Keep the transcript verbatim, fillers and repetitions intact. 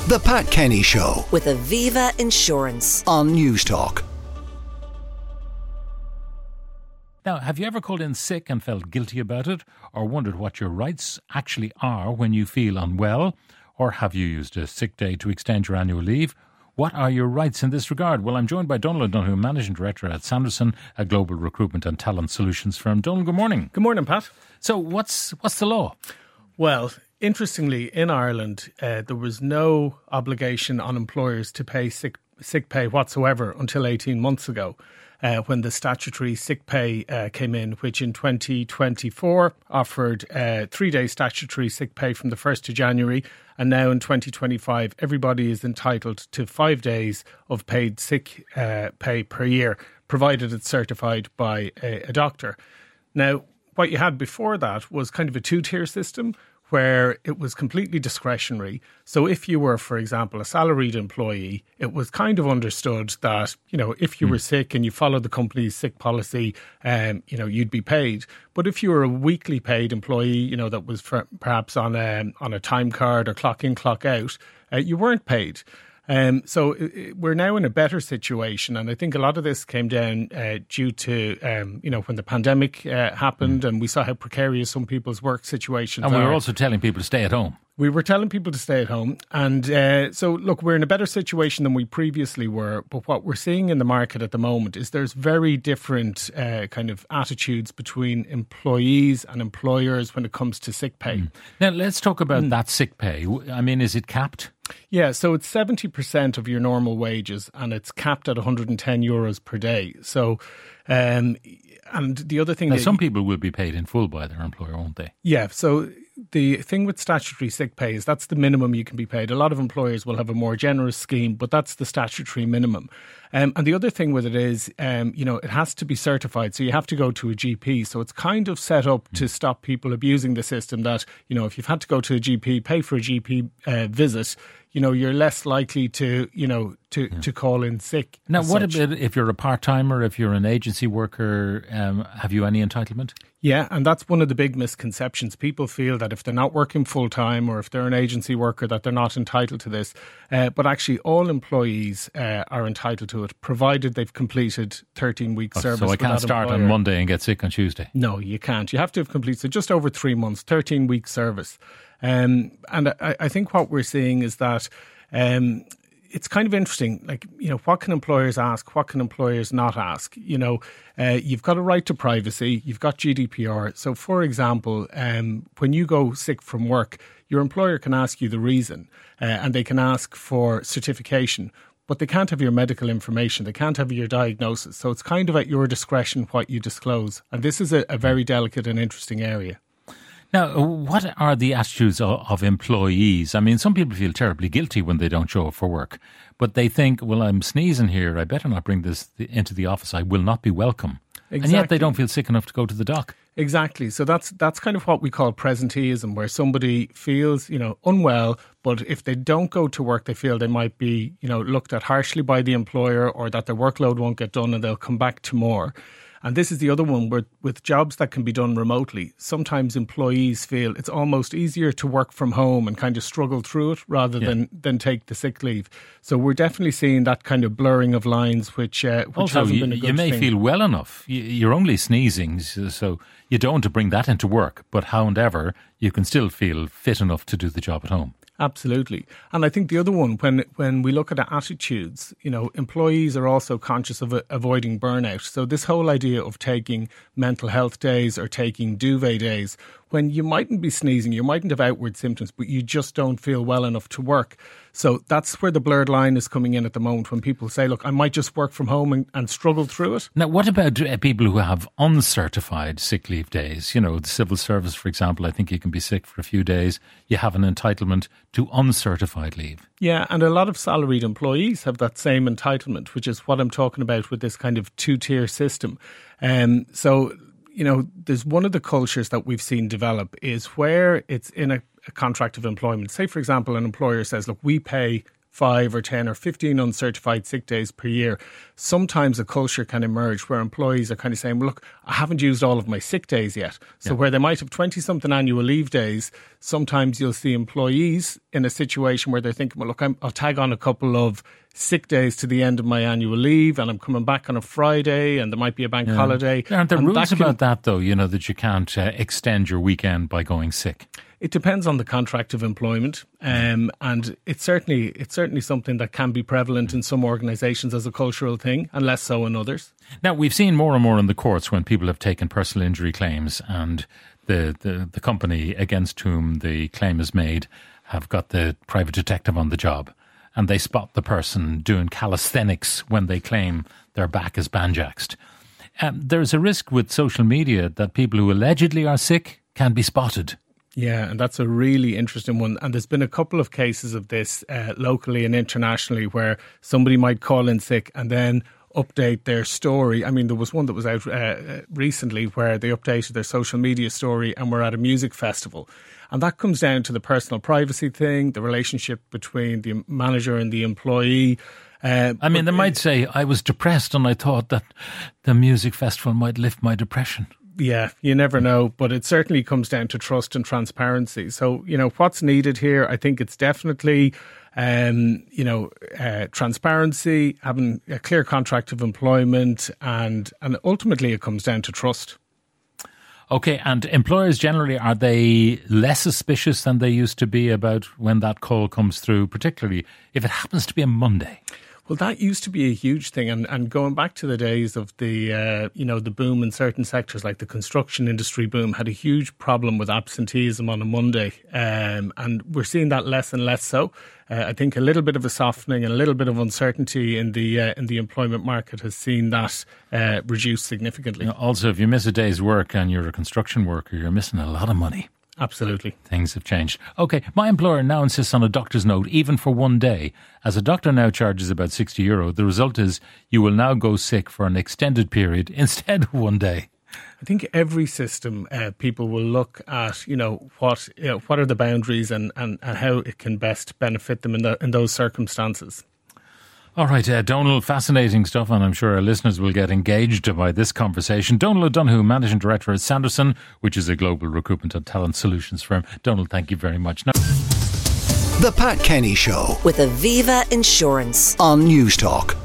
The Pat Kenny Show with Aviva Insurance on Newstalk. Now, have you ever called in sick and felt guilty about it, or wondered what your rights actually are when you feel unwell? Or have you used a sick day to extend your annual leave? What are your rights in this regard? Well, I'm joined by Donal O'Donoghue, Managing Director at Sanderson, a global recruitment and talent solutions firm. Donal, good morning. Good morning, Pat. So what's what's the law? Well, interestingly, in Ireland, uh, there was no obligation on employers to pay sick, sick pay whatsoever until eighteen months ago. Uh, when the statutory sick pay uh, came in, which in twenty twenty-four offered uh, three days statutory sick pay from the first of January. And now in twenty twenty-five, everybody is entitled to five days of paid sick uh, pay per year, provided it's certified by a, a doctor. Now, what you had before that was kind of a two-tier system, where it was completely discretionary. So if you were, for example, a salaried employee, it was kind of understood that, you know, if you mm. were sick and you followed the company's sick policy, um, you know, you'd be paid. But if you were a weekly paid employee, you know, that was for, perhaps on a, on a time card or clock in, clock out, uh, you weren't paid. Um, so it, we're now in a better situation, and I think a lot of this came down uh, due to um, you know, when the pandemic uh, happened, mm. and we saw how precarious some people's work situations are. And we were are. also telling people to stay at home. We were telling people to stay at home. And uh, so, look, we're in a better situation than we previously were. But what we're seeing in the market at the moment is there's very different uh, kind of attitudes between employees and employers when it comes to sick pay. Mm. Now, let's talk about mm. that sick pay. I mean, is it capped? Yeah, so it's seventy percent of your normal wages, and it's capped at one hundred ten euros per day. So, um, and the other thing... Now, that some people will be paid in full by their employer, won't they? Yeah, so the thing with statutory sick pay is that's the minimum you can be paid. A lot of employers will have a more generous scheme, but that's the statutory minimum. Um, and the other thing with it is, um, you know, it has to be certified. So you have to go to a G P. So it's kind of set up to stop people abusing the system that, you know, if you've had to go to a G P, pay for a G P uh, visit, you know, you're less likely to, you know, to, yeah. to call in sick. Now, what such. about if you're a part-timer, if you're an agency worker, um, have you any entitlement? Yeah, and that's one of the big misconceptions. People feel that if they're not working full-time or if they're an agency worker that they're not entitled to this. Uh, but actually all employees uh, are entitled to it, provided they've completed thirteen week oh, service. So I can't start employer. on Monday and get sick on Tuesday? No, you can't. You have to have completed so just over three months, thirteen week service. Um, and I, I think what we're seeing is that um, it's kind of interesting, like, you know, what can employers ask? What can employers not ask? You know, uh, you've got a right to privacy. You've got G D P R. So, for example, um, when you go sick from work, your employer can ask you the reason uh, and they can ask for certification. But they can't have your medical information. They can't have your diagnosis. So it's kind of at your discretion what you disclose. And this is a, a very delicate and interesting area. Now, what are the attitudes of, of employees? I mean, some people feel terribly guilty when they don't show up for work, but they think, well, I'm sneezing here. I better not bring this into the office. I will not be welcome. Exactly. And yet they don't feel sick enough to go to the doc. Exactly. So that's that's kind of what we call presenteeism, where somebody feels, you know, unwell, but if they don't go to work, they feel they might be, you know, looked at harshly by the employer, or that their workload won't get done and they'll come back to more. And this is the other one where with jobs that can be done remotely, sometimes employees feel it's almost easier to work from home and kind of struggle through it rather yeah. than, than take the sick leave. So we're definitely seeing that kind of blurring of lines, which, uh, which also, hasn't you, been a good you may thing. feel well enough. You're only sneezing, so you don't want to bring that into work. But however, you can still feel fit enough to do the job at home. Absolutely. And I think the other one, when when we look at attitudes, you know, employees are also conscious of uh, avoiding burnout. So this whole idea of taking mental health days or taking duvet days, when you mightn't be sneezing, you mightn't have outward symptoms, but you just don't feel well enough to work. So that's where the blurred line is coming in at the moment, when people say, look, I might just work from home and, and struggle through it. Now, what about uh, people who have uncertified sick leave days? You know, the civil service, for example, I think you can be sick for a few days. You have an entitlement to uncertified leave. Yeah, and a lot of salaried employees have that same entitlement, which is what I'm talking about with this kind of two-tier system. Um, so, you know, there's one of the cultures that we've seen develop is where it's in a, a contract of employment. Say, for example, an employer says, look, we pay five or ten or fifteen uncertified sick days per year, sometimes a culture can emerge where employees are kind of saying, well, look, I haven't used all of my sick days yet. So yeah. where they might have twenty-something annual leave days, sometimes you'll see employees in a situation where they're thinking, well, look, I'm, I'll tag on a couple of sick days to the end of my annual leave and I'm coming back on a Friday and there might be a bank yeah. holiday. Aren't there and rules that can, about that, though, you know, that you can't uh, extend your weekend by going sick? It depends on the contract of employment, um, and it's certainly it's certainly something that can be prevalent in some organisations as a cultural thing, and less so in others. Now, we've seen more and more in the courts when people have taken personal injury claims and the, the, the company against whom the claim is made have got the private detective on the job, and they spot the person doing calisthenics when they claim their back is banjaxed. Um, there's a risk with social media that people who allegedly are sick can be spotted. Yeah, and that's a really interesting one. And there's been a couple of cases of this uh, locally and internationally where somebody might call in sick and then update their story. I mean, there was one that was out uh, recently where they updated their social media story and were at a music festival. And that comes down to the personal privacy thing, the relationship between the manager and the employee. Uh, I mean, they might say, I was depressed and I thought that the music festival might lift my depression. Yeah, you never know, but it certainly comes down to trust and transparency. So, you know, what's needed here, I think it's definitely, um, you know, uh, transparency, having a clear contract of employment, and, and ultimately it comes down to trust. Okay, and employers generally, are they less suspicious than they used to be about when that call comes through, particularly if it happens to be a Monday? Well, that used to be a huge thing, and, and going back to the days of the, uh, you know, the boom in certain sectors, like the construction industry boom, had a huge problem with absenteeism on a Monday, um, and we're seeing that less and less so. Uh, I think a little bit of a softening and a little bit of uncertainty in the uh, in the employment market has seen that uh, reduce significantly. You know, also, if you miss a day's work and you're a construction worker, you're missing a lot of money. Absolutely. Things have changed. Okay, my employer now insists on a doctor's note, even for one day. As a doctor now charges about sixty euro, the result is you will now go sick for an extended period instead of one day. I think every system, uh, people will look at, you know, what you know, what are the boundaries and, and, and how it can best benefit them in, the, in those circumstances. All right, uh, Donal, fascinating stuff, and I'm sure our listeners will get engaged by this conversation. Donal O'Donoghue, Managing Director at Sanderson, which is a global recruitment and talent solutions firm. Donal, thank you very much. Now- The Pat Kenny Show with Aviva Insurance on News Talk.